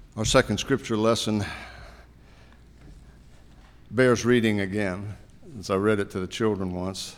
Our second scripture lesson bears reading again, as I read it to the children once.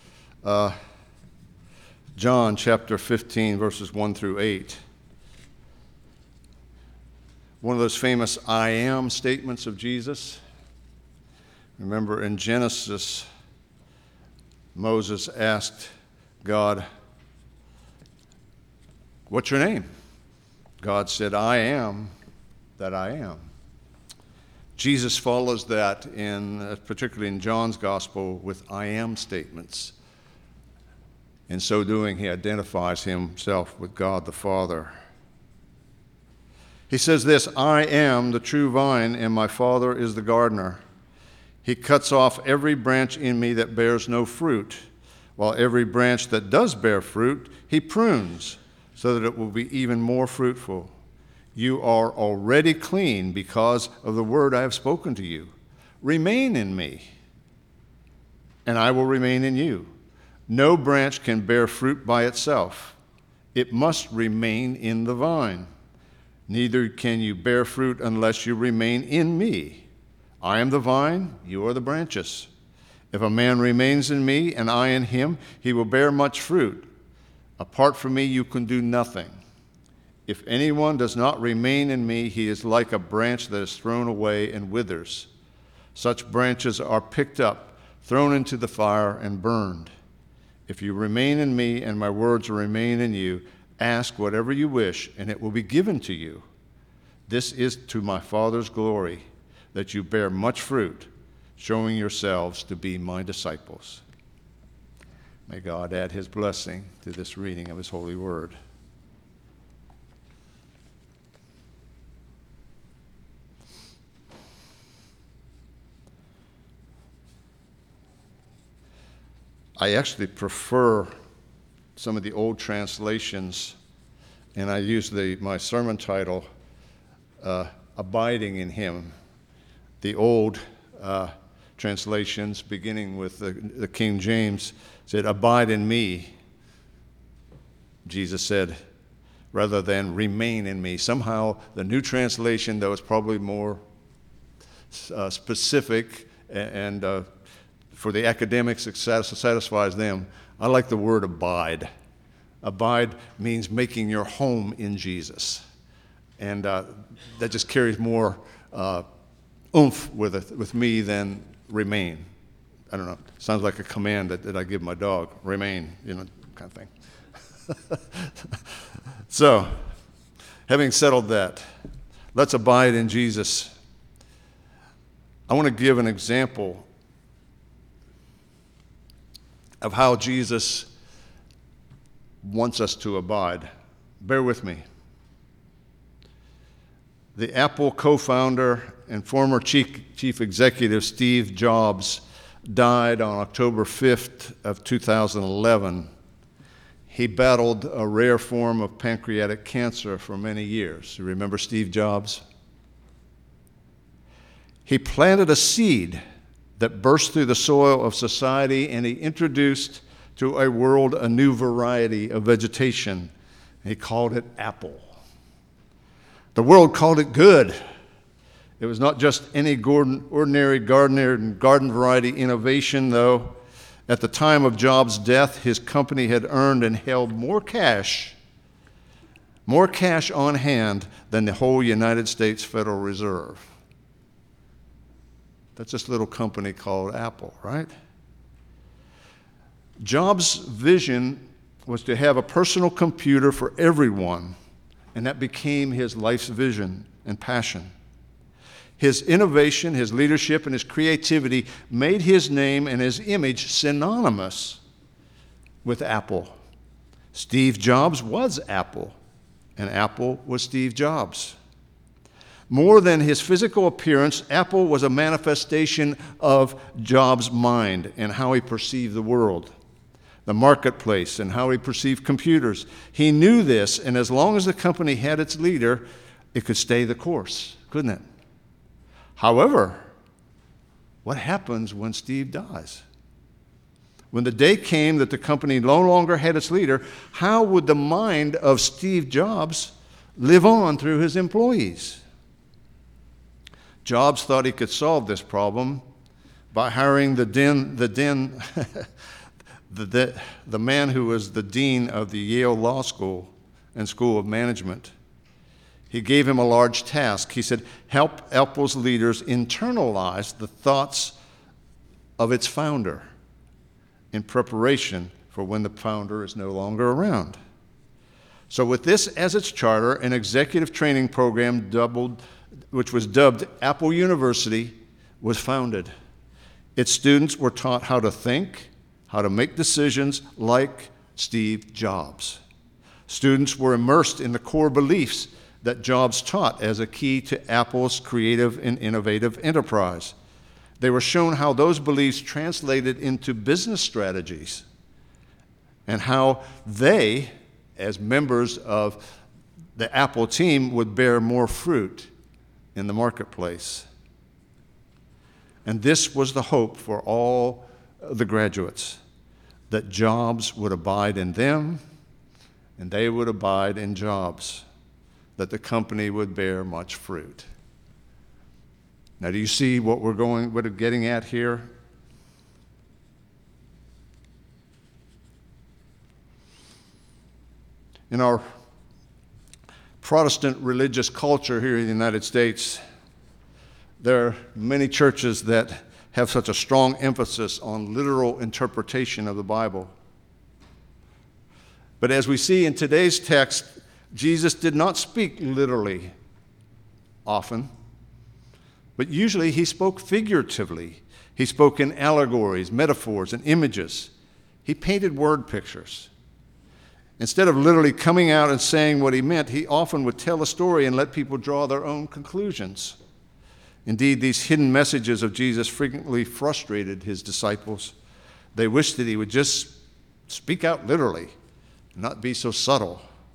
John chapter 15, verses 1 through 8. One of those famous I am statements of Jesus. Remember in Genesis, Moses asked God, "What's your name?" God said, "I am that I am." Jesus follows that, particularly in John's gospel, with I am statements. In so doing, he identifies himself with God the Father. He says this, "I am the true vine, and my Father is the gardener. He cuts off every branch in me that bears no fruit, while every branch that does bear fruit, he prunes, so that it will be even more fruitful. You are already clean because of the word I have spoken to you. Remain in me, and I will remain in you. No branch can bear fruit by itself. It must remain in the vine. Neither can you bear fruit unless you remain in me. I am the vine, you are the branches. If a man remains in me and I in him, he will bear much fruit. Apart from me, you can do nothing. If anyone does not remain in me, he is like a branch that is thrown away and withers. Such branches are picked up, thrown into the fire, and burned. If you remain in me and my words remain in you, ask whatever you wish, and it will be given to you. This is to my Father's glory, that you bear much fruit, showing yourselves to be my disciples." May God add his blessing to this reading of his holy word. I actually prefer some of the old translations, and I use my sermon title, Abiding in Him. The old translations, beginning with the King James, said, "Abide in me," Jesus said, rather than "remain in me." Somehow the new translation, though, is probably more specific and for the academics, it satisfies them. I like the word abide. Abide means making your home in Jesus. And that just carries more oomph with me than remain. I don't know. Sounds like a command that I give my dog. Remain, kind of thing. So, having settled that, let's abide in Jesus. I want to give an example of how Jesus wants us to abide. Bear with me. The Apple co-founder and former chief executive Steve Jobs died on October 5th of 2011. He battled a rare form of pancreatic cancer for many years. You remember Steve Jobs? He planted a seed that burst through the soil of society, and he introduced to a world a new variety of vegetation. He called it apple. The world called it good. It was not just any ordinary garden variety innovation, though. At the time of Jobs' death, his company had earned and held more cash on hand than the whole United States Federal Reserve. That's this little company called Apple, right? Jobs' vision was to have a personal computer for everyone, and that became his life's vision and passion. His innovation, his leadership, and his creativity made his name and his image synonymous with Apple. Steve Jobs was Apple, and Apple was Steve Jobs. More than his physical appearance, Apple was a manifestation of Jobs' mind and how he perceived the world, the marketplace, and how he perceived computers. He knew this, and as long as the company had its leader, it could stay the course, couldn't it? However, what happens when Steve dies? When the day came that the company no longer had its leader, how would the mind of Steve Jobs live on through his employees? Jobs thought he could solve this problem by hiring the man who was the dean of the Yale Law School and School of Management. He gave him a large task. He said, help Apple's leaders internalize the thoughts of its founder in preparation for when the founder is no longer around. So with this as its charter, an executive training program which was dubbed Apple University was founded. Its students were taught how to think, how to make decisions like Steve Jobs. Students were immersed in the core beliefs that Jobs taught as a key to Apple's creative and innovative enterprise. They were shown how those beliefs translated into business strategies and how they, as members of the Apple team, would bear more fruit in the marketplace. And this was the hope for all the graduates, that Jobs would abide in them and they would abide in Jobs, that the company would bear much fruit. Now, do you see what we're getting at here? In our Protestant religious culture here in the United States, there are many churches that have such a strong emphasis on literal interpretation of the Bible. But as we see in today's text, Jesus did not speak literally often, but usually he spoke figuratively. He spoke in allegories, metaphors, and images. He painted word pictures. Instead of literally coming out and saying what he meant, he often would tell a story and let people draw their own conclusions. Indeed, these hidden messages of Jesus frequently frustrated his disciples. They wished that he would just speak out literally, not be so subtle.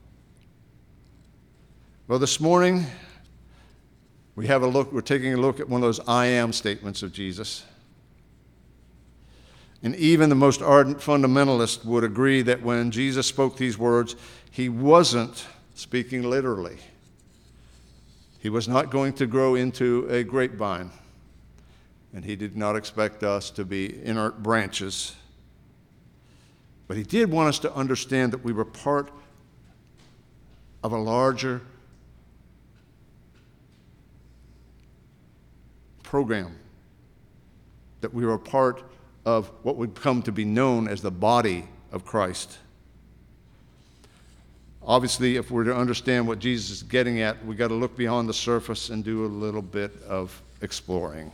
Well, this morning, we're taking a look at one of those I am statements of Jesus. And even the most ardent fundamentalist would agree that when Jesus spoke these words, he wasn't speaking literally. He was not going to grow into a grapevine, and he did not expect us to be inert branches. But he did want us to understand that we were part of a larger program, that we were a part of what would come to be known as the body of Christ. Obviously, if we're to understand what Jesus is getting at, we've got to look beyond the surface and do a little bit of exploring.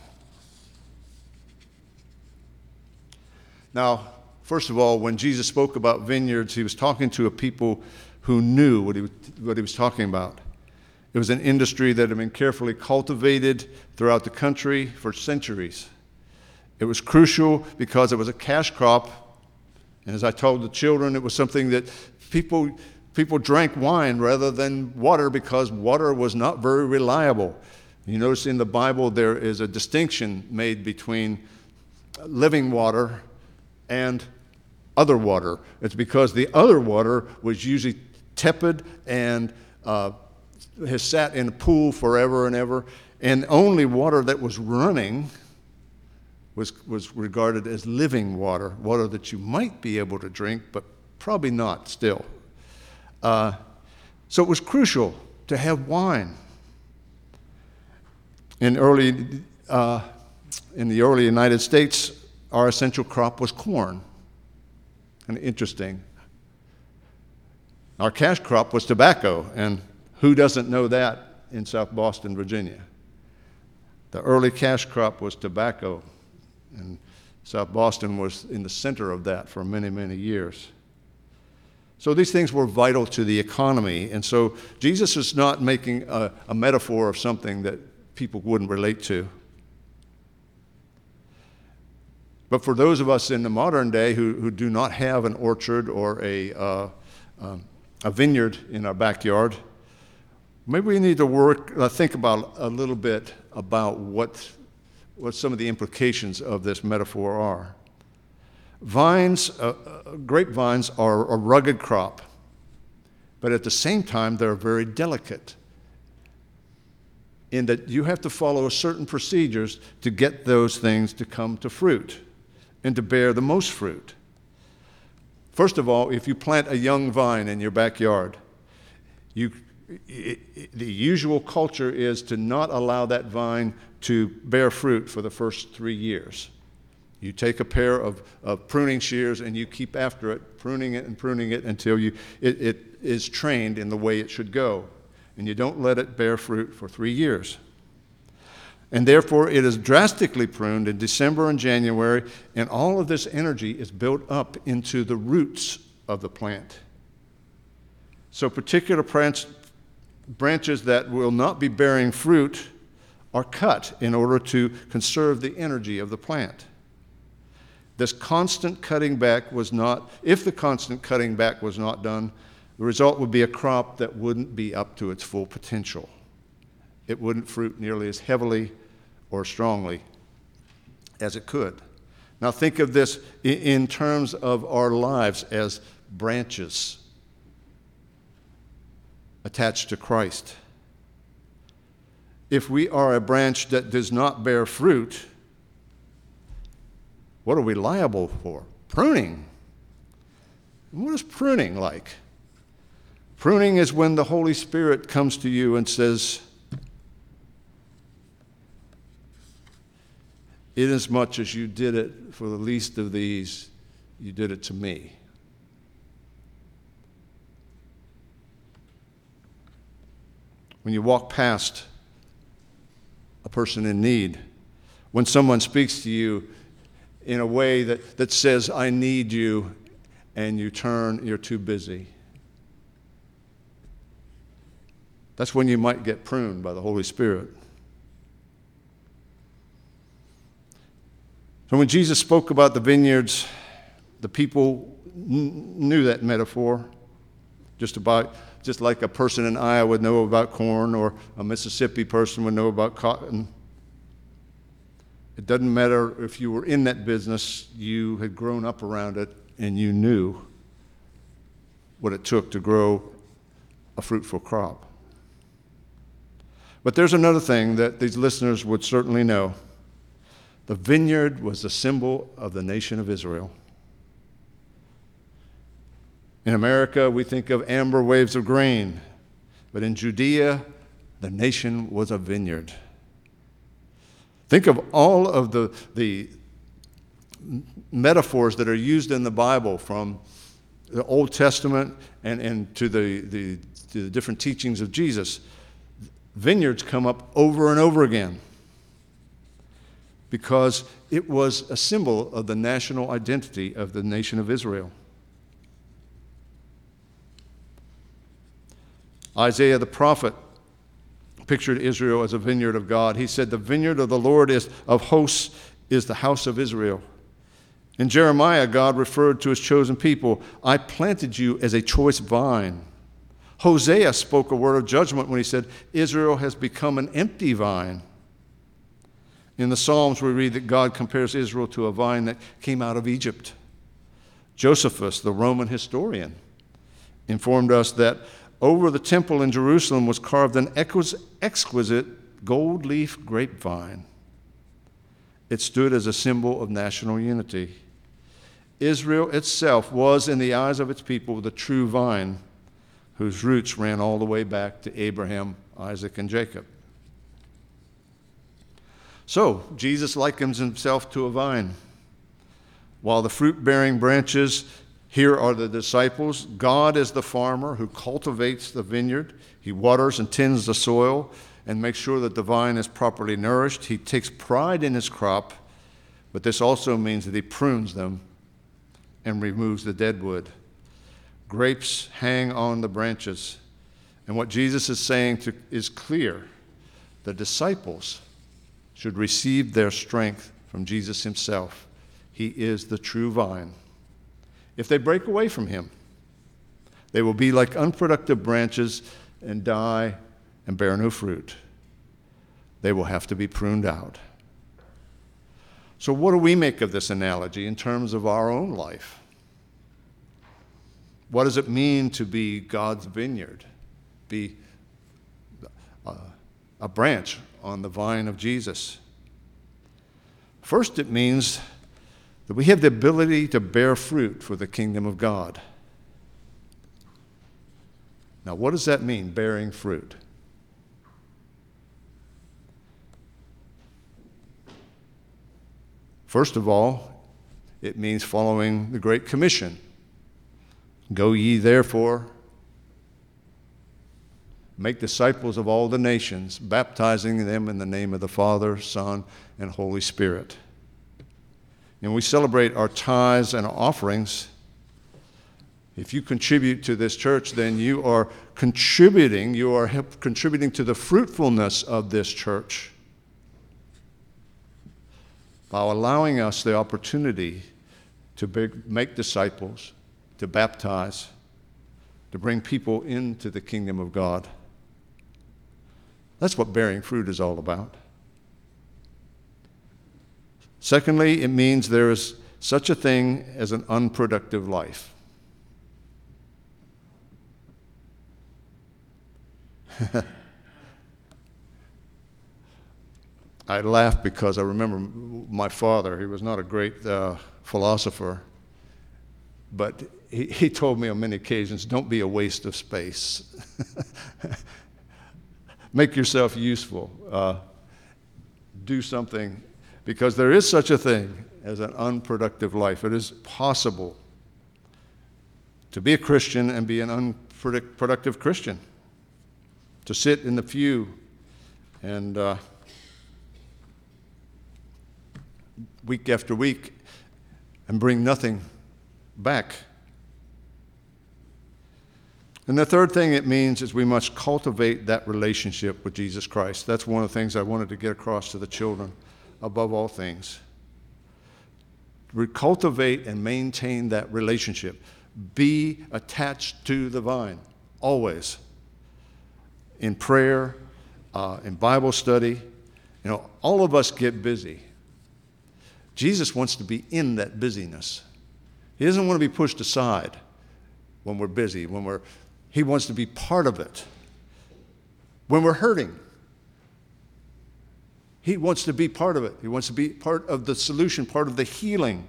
Now, first of all, when Jesus spoke about vineyards, he was talking to a people who knew what he was talking about. It was an industry that had been carefully cultivated throughout the country for centuries. It was crucial because it was a cash crop, and as I told the children, it was something that people drank wine rather than water because water was not very reliable. You notice in the Bible there is a distinction made between living water and other water. It's because the other water was usually tepid and has sat in a pool forever and ever, and only water that was running was regarded as living water, water that you might be able to drink, but probably not still. So it was crucial to have wine. In the early United States, our essential crop was corn. And interesting. Our cash crop was tobacco, and who doesn't know that in South Boston, Virginia? The early cash crop was tobacco, and South Boston was in the center of that for many, many years. So these things were vital to the economy, and so Jesus is not making a metaphor of something that people wouldn't relate to. But for those of us in the modern day who do not have an orchard or a vineyard in our backyard, maybe we need to think about a little bit about what some of the implications of this metaphor are. Grapevines are a rugged crop, but at the same time, they're very delicate in that you have to follow certain procedures to get those things to come to fruit and to bear the most fruit. First of all, if you plant a young vine in your backyard, the usual culture is to not allow that vine to bear fruit for the first 3 years. You take a pair of pruning shears and you keep after it, pruning it until it is trained in the way it should go. And you don't let it bear fruit for 3 years. And therefore, it is drastically pruned in December and January, and all of this energy is built up into the roots of the plant. So particular branches that will not be bearing fruit are cut in order to conserve the energy of the plant. This constant cutting back if the constant cutting back was not done, the result would be a crop that wouldn't be up to its full potential. It wouldn't fruit nearly as heavily or strongly as it could. Now think of this in terms of our lives as branches attached to Christ. If we are a branch that does not bear fruit, what are we liable for? Pruning. And what is pruning like? Pruning is when the Holy Spirit comes to you and says, "Inasmuch as you did it for the least of these, you did it to me." When you walk past a person in need, when someone speaks to you in a way that says, "I need you," and you turn, you're too busy. That's when you might get pruned by the Holy Spirit. So when Jesus spoke about the vineyards, the people knew that metaphor, just like a person in Iowa would know about corn, or a Mississippi person would know about cotton. It doesn't matter if you were in that business, you had grown up around it, and you knew what it took to grow a fruitful crop. But there's another thing that these listeners would certainly know. The vineyard was a symbol of the nation of Israel. In America, we think of amber waves of grain, but in Judea, the nation was a vineyard. Think of all of the metaphors that are used in the Bible, from the Old Testament and to the different teachings of Jesus. Vineyards come up over and over again because it was a symbol of the national identity of the nation of Israel. Isaiah the prophet pictured Israel as a vineyard of God. He said, "The vineyard of the Lord of hosts is the house of Israel." In Jeremiah, God referred to his chosen people, "I planted you as a choice vine." Hosea spoke a word of judgment when he said, "Israel has become an empty vine." In the Psalms, we read that God compares Israel to a vine that came out of Egypt. Josephus, the Roman historian, informed us that over the temple in Jerusalem was carved an exquisite gold leaf grapevine. It stood as a symbol of national unity. Israel itself was, in the eyes of its people, the true vine, whose roots ran all the way back to Abraham, Isaac, and Jacob. So, Jesus likens himself to a vine. While the fruit-bearing branches here are the disciples, God is the farmer who cultivates the vineyard. He waters and tends the soil and makes sure that the vine is properly nourished. He takes pride in his crop, but this also means that he prunes them and removes the dead wood. Grapes hang on the branches. And what Jesus is saying is clear. The disciples should receive their strength from Jesus himself. He is the true vine. If they break away from him, they will be like unproductive branches and die and bear no fruit. They will have to be pruned out. So what do we make of this analogy in terms of our own life? What does it mean to be God's vineyard? Be a branch on the vine of Jesus. First, it means that we have the ability to bear fruit for the kingdom of God. Now, what does that mean, bearing fruit? First of all, it means following the Great Commission. Go ye therefore, make disciples of all the nations, baptizing them in the name of the Father, Son, and Holy Spirit. And we celebrate our tithes and offerings. If you contribute to this church, then you are contributing to the fruitfulness of this church by allowing us the opportunity to make disciples, to baptize, to bring people into the kingdom of God. That's what bearing fruit is all about. Secondly, it means there is such a thing as an unproductive life. I laugh because I remember my father. He was not a great philosopher, but he told me on many occasions, don't be a waste of space. Make yourself useful. Do something, because there is such a thing as an unproductive life. It is possible to be a Christian and be an unproductive Christian, to sit in the pew and week after week and bring nothing back. And the third thing it means is we must cultivate that relationship with Jesus Christ. That's one of the things I wanted to get across to the children above all things. We cultivate and maintain that relationship. Be attached to the vine, always. In prayer, in Bible study. You know, all of us get busy. Jesus wants to be in that busyness. He doesn't want to be pushed aside when we're busy, he wants to be part of it. When we're hurting, he wants to be part of it. He wants to be part of the solution, part of the healing.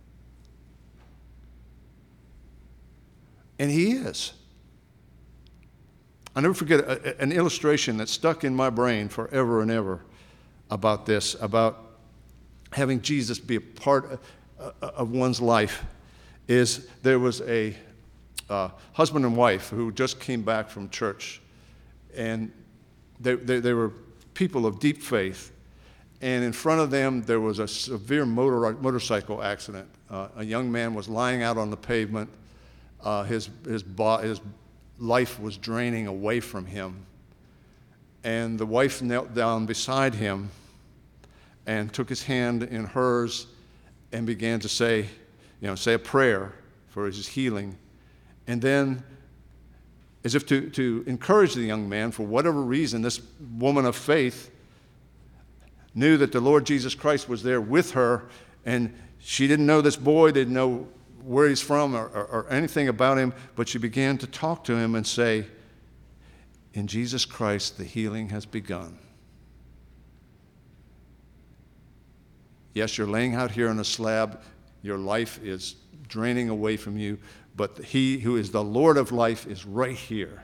And he is. I'll never forget an illustration that stuck in my brain forever and ever about this, about having Jesus be a part of one's life. Is there was a husband and wife who just came back from church, and they were people of deep faith, and in front of them there was a severe motorcycle accident. A young man was lying out on the pavement. His life was draining away from him, and the wife knelt down beside him and took his hand in hers and began to say a prayer for his healing. And then, as if to encourage the young man, for whatever reason, this woman of faith knew that the Lord Jesus Christ was there with her, and she didn't know this boy, didn't know where he's from or anything about him, but she began to talk to him and say, in Jesus Christ, the healing has begun. Yes, you're laying out here on a slab, your life is draining away from you, but he who is the Lord of life is right here.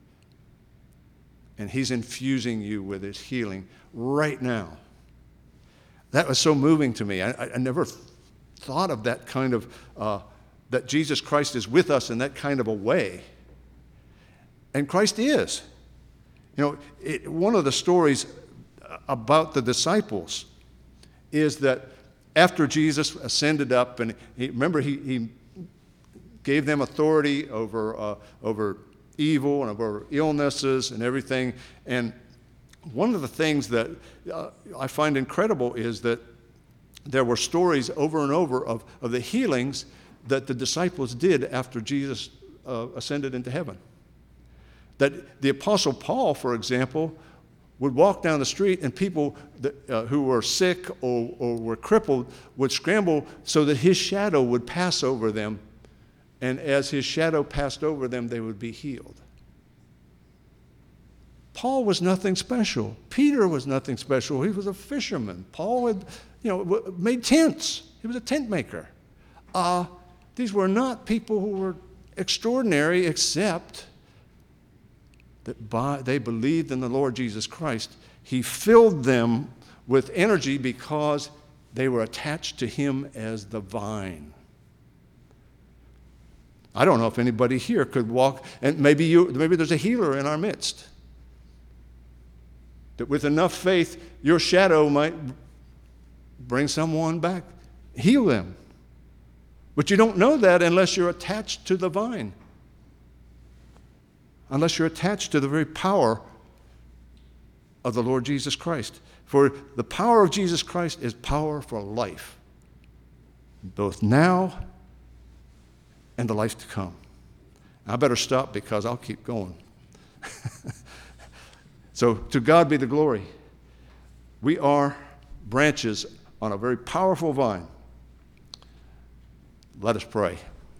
And he's infusing you with his healing right now. That was so moving to me. I never thought of that kind of, that Jesus Christ is with us in that kind of a way. And Christ is. One of the stories about the disciples is that after Jesus ascended up, and he gave them authority over evil and over illnesses and everything. And one of the things that I find incredible is that there were stories over and over of the healings that the disciples did after Jesus ascended into heaven. That the Apostle Paul, for example, would walk down the street, and people who were sick or were crippled would scramble so that his shadow would pass over them. And as his shadow passed over them, they would be healed. Paul was nothing special. Peter was nothing special. He was a fisherman. Paul had, made tents. He was a tent maker. These were not people who were extraordinary, except that they believed in the Lord Jesus Christ. He filled them with energy because they were attached to him as the vine. I don't know if anybody here could walk, and maybe there's a healer in our midst, that with enough faith, your shadow might bring someone back, heal them. But you don't know that unless you're attached to the vine, unless you're attached to the very power of the Lord Jesus Christ. For the power of Jesus Christ is power for life, both now and the life to come. I better stop because I'll keep going. So to God be the glory. We are branches on a very powerful vine. Let us pray.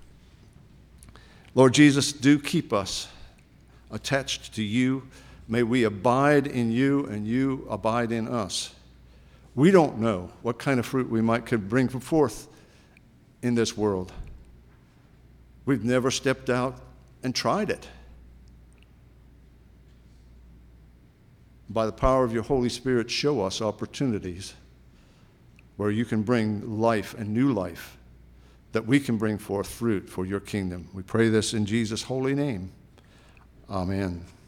Lord Jesus, do keep us attached to you. May we abide in you and you abide in us. We don't know what kind of fruit we could bring forth in this world. We've never stepped out and tried it. By the power of your Holy Spirit, show us opportunities where you can bring life and new life, that we can bring forth fruit for your kingdom. We pray this in Jesus' holy name. Amen.